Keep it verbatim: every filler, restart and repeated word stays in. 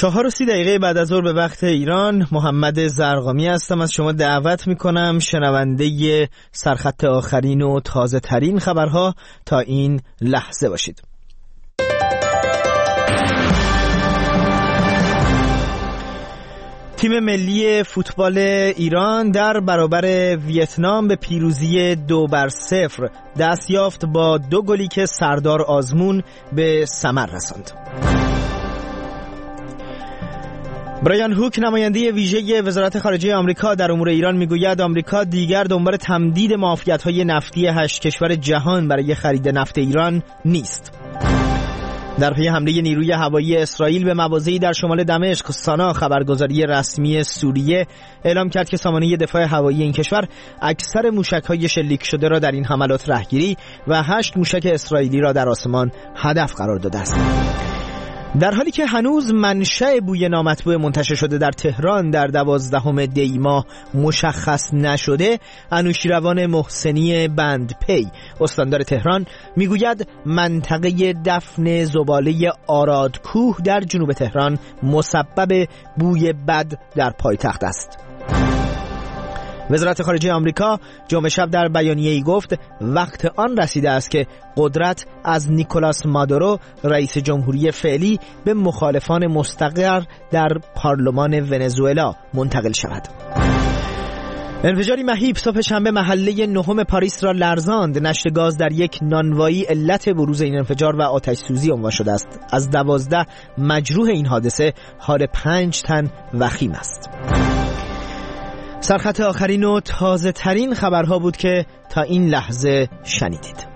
چهار و سی دقیقه بعد از ظهر به وقت ایران، محمد زرقامی هستم. از شما دعوت میکنم شنونده سرخط آخرین و تازه ترین خبرها تا این لحظه باشید. تیم ملی فوتبال ایران در برابر ویتنام به پیروزی دو بر صفر دست یافت با دو گلی که سردار آزمون به ثمر رساند. برایان هوک، نماینده ویژه وزارت خارجه آمریکا در امور ایران، میگوید آمریکا دیگر دنبال تمدید معافیت‌های نفتی هشت کشور جهان برای خرید نفت ایران نیست. در پی حمله نیروی هوایی اسرائیل به مواضعی در شمال دمشق، سانا خبرگزاری رسمی سوریه اعلام کرد که سامانه دفاع هوایی این کشور اکثر موشک‌های شلیک شده را در این حملات رهگیری و هشت موشک اسرائیلی را در آسمان هدف قرار داده است. در حالی که هنوز منشأ بوی نامطبوع منتشر شده در تهران در دوازدهم دی ماه مشخص نشده، انوشیروان محسنی بندپی، استاندار تهران، میگوید منطقه دفن زباله آرادکوه در جنوب تهران مسبب بوی بد در پایتخت است. وزارت خارجه آمریکا جمعه شب در بیانیه‌ای گفت وقت آن رسیده است که قدرت از نیکولاس مادورو، رئیس جمهوری فعلی، به مخالفان مستقر در پارلمان ونزوئلا منتقل شود. انفجاری مهیب صبح شنبه محله نهم پاریس را لرزاند. نشت گاز در یک نانوایی علت بروز این انفجار و آتش سوزی عنوان شده است. از دوازده مجروح این حادثه حال پنج تن وخیم است. سرخط آخرین و تازه ترین خبرها بود که تا این لحظه شنیدید.